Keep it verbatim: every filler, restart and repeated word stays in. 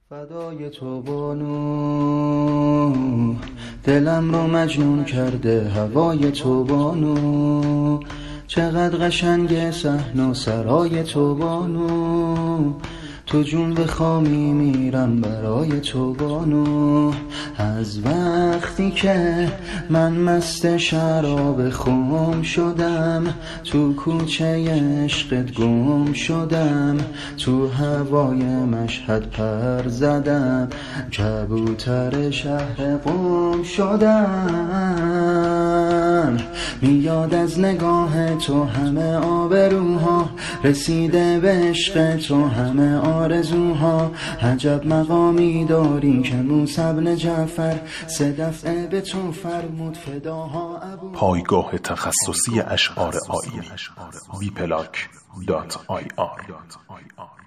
فدای تو بانو، دلم رو مجنون کرده هوای تو بانو. چقدر قشنگ صحن و سرای تو بانو، تو جون بخوامی میرم برای تو بانو. از وقتی که من مست شراب خم شدم، تو کوچه عشقت گم شدم، تو هوای مشهد پر زدم، کبوتر شهر قم شدم. میاد از نگاه تو همه آبروها، رسیده به عشق تو همه آرزوها. عجب مقامی داری که موسی بن جعفر سه دفعه به تو فرمود فداها ابو. پایگاه تخصصی اشعار آیینی وی پلاک دات آی آر